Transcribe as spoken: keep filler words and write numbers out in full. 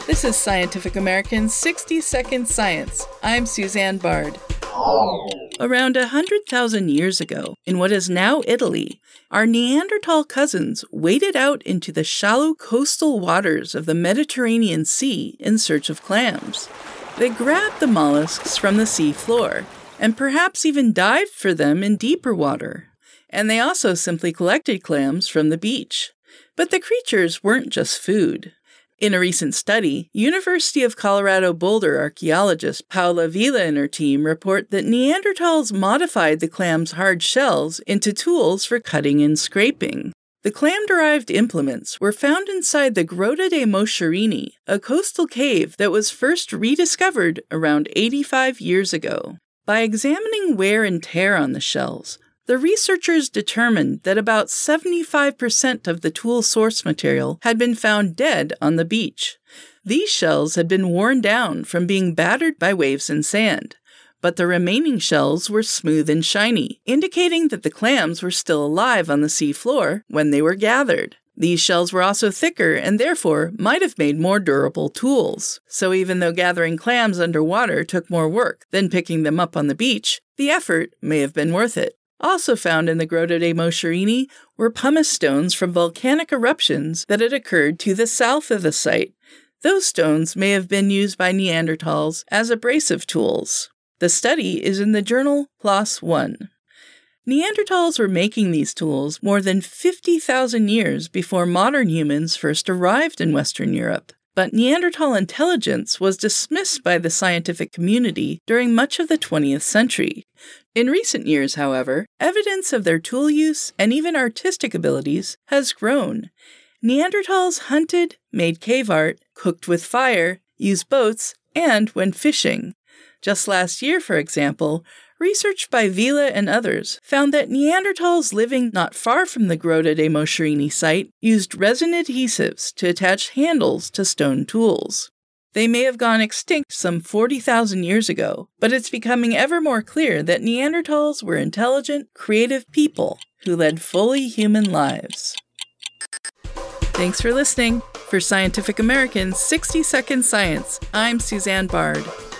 This is Scientific American's sixty second Science. I'm Suzanne Bard. Around one hundred thousand years ago, in what is now Italy, our Neanderthal cousins waded out into the shallow coastal waters of the Mediterranean Sea in search of clams. They grabbed the mollusks from the sea floor, and perhaps even dived for them in deeper water. And they also simply collected clams from the beach. But the creatures weren't just food. In a recent study, University of Colorado Boulder archaeologist Paula Vila and her team report that Neanderthals modified the clam's hard shells into tools for cutting and scraping. The clam-derived implements were found inside the Grotta dei Moscerini, a coastal cave that was first rediscovered around eighty-five years ago. By examining wear and tear on the shells, the researchers determined that about seventy-five percent of the tool source material had been found dead on the beach. These shells had been worn down from being battered by waves and sand, but the remaining shells were smooth and shiny, indicating that the clams were still alive on the sea floor when they were gathered. These shells were also thicker and therefore might have made more durable tools. So even though gathering clams underwater took more work than picking them up on the beach, the effort may have been worth it. Also found in the Grotta dei Moscerini were pumice stones from volcanic eruptions that had occurred to the south of the site. Those stones may have been used by Neanderthals as abrasive tools. The study is in the journal PLOS One. Neanderthals were making these tools more than fifty thousand years before modern humans first arrived in Western Europe. But Neanderthal intelligence was dismissed by the scientific community during much of the twentieth century. In recent years, however, evidence of their tool use and even artistic abilities has grown. Neanderthals hunted, made cave art, cooked with fire, used boats, and went fishing. Just last year, for example, research by Vila and others found that Neanderthals living not far from the Grotta dei Moscerini site used resin adhesives to attach handles to stone tools. They may have gone extinct some forty thousand years ago, but it's becoming ever more clear that Neanderthals were intelligent, creative people who led fully human lives. Thanks for listening. For Scientific American's sixty second Science, I'm Suzanne Bard.